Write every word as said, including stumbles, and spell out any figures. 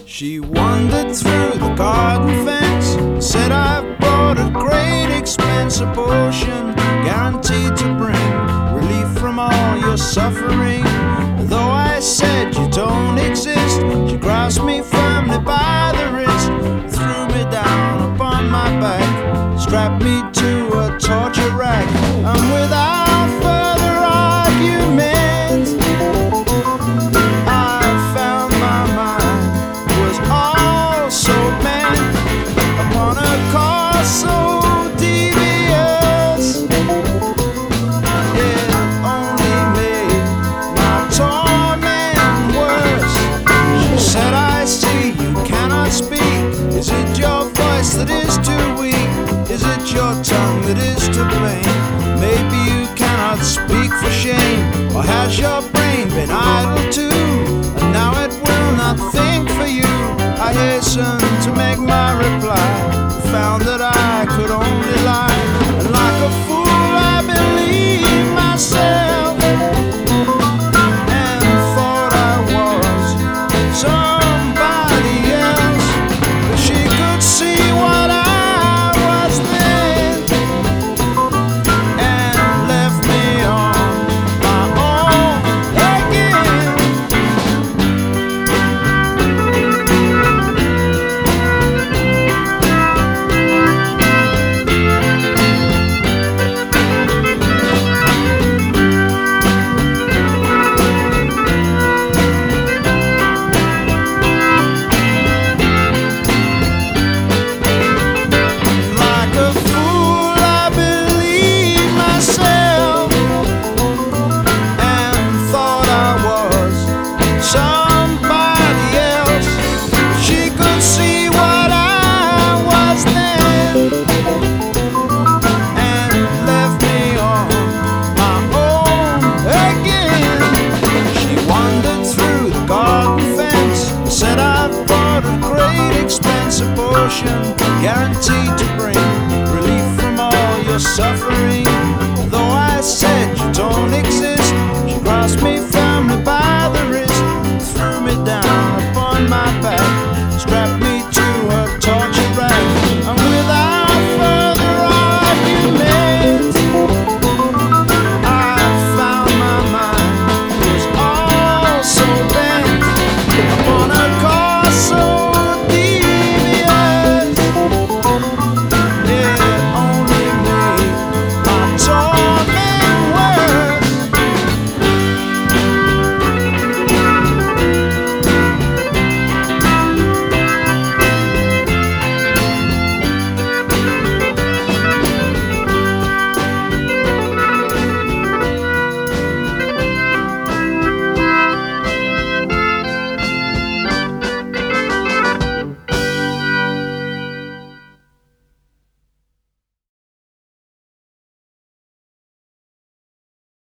She wandered through the garden fence, said I've bought a great expensive potion, guaranteed to bring relief from all your suffering. Though I said you don't exist, she grasped me firmly by the wrist, threw me down upon my back, strapped me to a torture rack, and without further argument, I found my mind was also bent upon a course so devious. It only made my torment worse. She said, I see you cannot speak. Is it your voice that is too weak? Is it your tongue that is to blame? Maybe you cannot speak for shame, or has your brain been idle too, and now it will not think for you? I hastened to make my reply, found that I could only lie, and like a fool I believed myself, and thought I was somebody else, but she could see what I was then, and left me on my own again. Like a fool I believed myself, and thought I was somebody else. She could see what I was then, and left me on my own again. She wandered through the garden fence, said I've bought a great expensive potion, guaranteed to bring relief from all your suffering. Though I said you don't exist, she grasped me